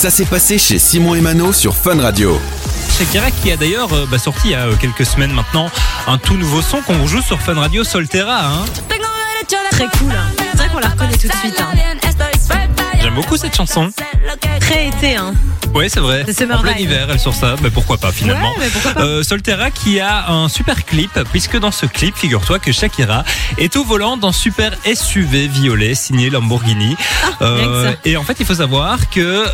Ça s'est passé chez Simon et Mano sur Fun Radio. Shakira qui a d'ailleurs sorti il y a quelques semaines maintenant un tout nouveau son qu'on vous joue sur Fun Radio, Solterra. Très cool. C'est vrai qu'on la reconnaît tout de suite. J'aime beaucoup cette chanson. Très été. Ouais, c'est vrai. C'est En plein Vibe. hiver, elle sort ça. Mais pourquoi pas finalement. Ouais, mais pourquoi pas. Solterra qui a un super clip, puisque dans ce clip, figure-toi que Shakira est au volant d'un super SUV violet signé Lamborghini. rien que ça. Et en fait, il faut savoir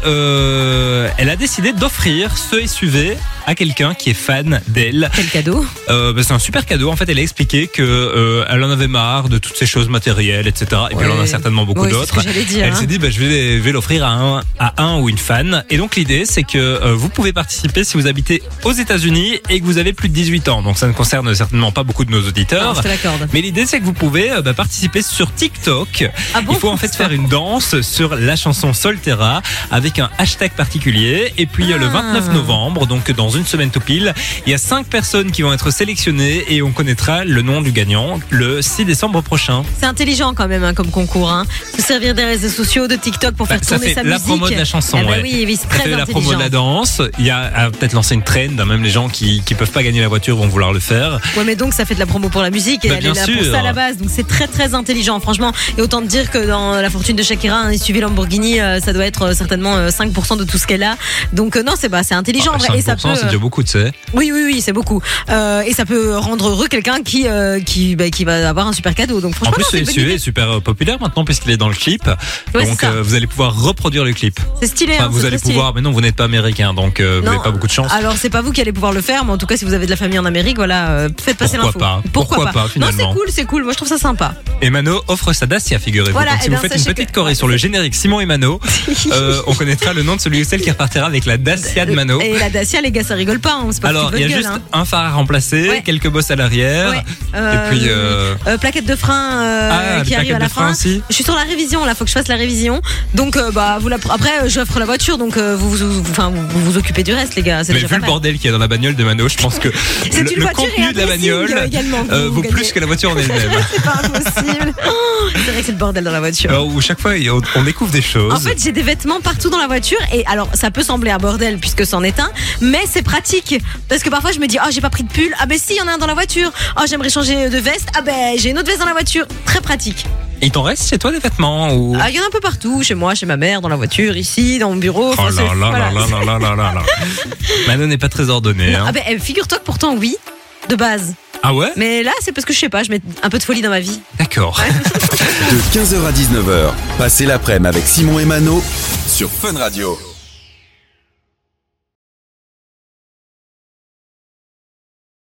que elle a décidé d'offrir ce SUV à quelqu'un qui est fan d'elle. Quel cadeau. C'est un super cadeau. En fait, elle a expliqué que elle en avait marre de toutes ces choses matérielles, etc. Et puis elle en a certainement beaucoup Ouais, c'est d'autres. ce que j'allais dire, Elle s'est dit, je vais l'offrir à un ou une fan. Et donc l'idée, c'est que vous pouvez participer si vous habitez aux États-Unis et que vous avez plus de 18 ans. Donc ça ne concerne certainement pas beaucoup de nos auditeurs. Non, je te l'accorde. Mais l'idée, c'est que vous pouvez participer sur TikTok. Ah bon. Il faut en fait faire une danse sur la chanson Solterra avec un hashtag particulier. Et puis le 29 novembre, donc dans une semaine tout pile, il y a 5 personnes qui vont être sélectionnées et on connaîtra le nom du gagnant le 6 décembre prochain. C'est intelligent quand même comme concours. Se servir des réseaux sociaux, de TikTok pour faire Ça tourner fait sa la musique. promo de la chanson. Eh ben ouais. oui, c'est Ça très fait la intelligent. promo de la danse. Il y a peut-être lancé une trend. Même les gens qui peuvent pas gagner la voiture vont vouloir le faire. Ouais, mais donc ça fait de la promo pour la musique et elle bien est là pour sûr. ça à la base. Donc c'est très très intelligent, franchement. Et autant te dire que dans la fortune de Shakira, un SUV Lamborghini, ça doit être certainement 5% de tout ce qu'elle a. Donc non, c'est intelligent en vrai. Et ça 5%, peut. c'est déjà beaucoup, tu sais. Oui, c'est beaucoup. Et ça peut rendre heureux quelqu'un qui va avoir un super cadeau. Donc En franchement, plus, non, c'est ce une bonne SUV idée. est super populaire maintenant puisqu'il est dans le clip. Ouais, Donc c'est ça. vous allez pouvoir reproduire le clip. C'est stylé. Enfin, vous c'est allez très stylé. pouvoir, mais non, vous n'êtes pas américain, donc vous Non. n'avez pas beaucoup de chance. Alors c'est pas vous qui allez pouvoir le faire, mais en tout cas si vous avez de la famille en Amérique, voilà, faites passer Pourquoi l'info. pas Pourquoi pas, finalement. Non, c'est cool. Moi je trouve ça sympa. Et Mano offre sa Dacia, figurez-vous. Voilà, Donc si eh vous ben, faites une sachez petite que- choré sur le générique Simon et Mano, on connaîtra le nom de celui ou celle qui repartira avec la Dacia de Mano. Et la Dacia, les gars, ça rigole pas. C'est pas Alors, il y a juste un phare à remplacer, Ouais. quelques bosses à l'arrière, Ouais. et puis plaquette de frein qui des arrive à plaquettes la de frein fin. aussi. Je suis sur la révision là, faut que je fasse la révision. Donc après j'offre la voiture, donc vous vous occupez du reste les gars. C'est Mais déjà vu pas le mal. bordel qu'il y a dans la bagnole de Mano, je pense que C'est une le voiture et contenu un de la dressing, bagnole également que vous vaut gagnez. plus que la voiture en elle-même. C'est pas impossible. C'est vrai que c'est le bordel dans la voiture. Alors, où chaque fois on découvre des choses. En fait, j'ai des vêtements partout dans la voiture et alors ça peut sembler un bordel puisque c'en est un, mais c'est pratique parce que parfois je me dis j'ai pas pris de pull, ben si, il y en a un dans la voiture. J'aimerais changer de veste, j'ai une autre veste dans la voiture. Très pratique. Et il t'en reste chez toi des vêtements ou... Il y en a un peu partout, chez moi, chez ma mère, dans la voiture, ici, dans mon bureau. Oh Enfin, là là voilà. là là là. Mano n'est pas très ordonné. Non, Hein. figure-toi que pourtant oui, de base. Ah ouais? Mais là, c'est parce que je sais pas, je mets un peu de folie dans ma vie. D'accord. De 15h à 19h, passez l'après-midi avec Simon et Mano sur Fun Radio.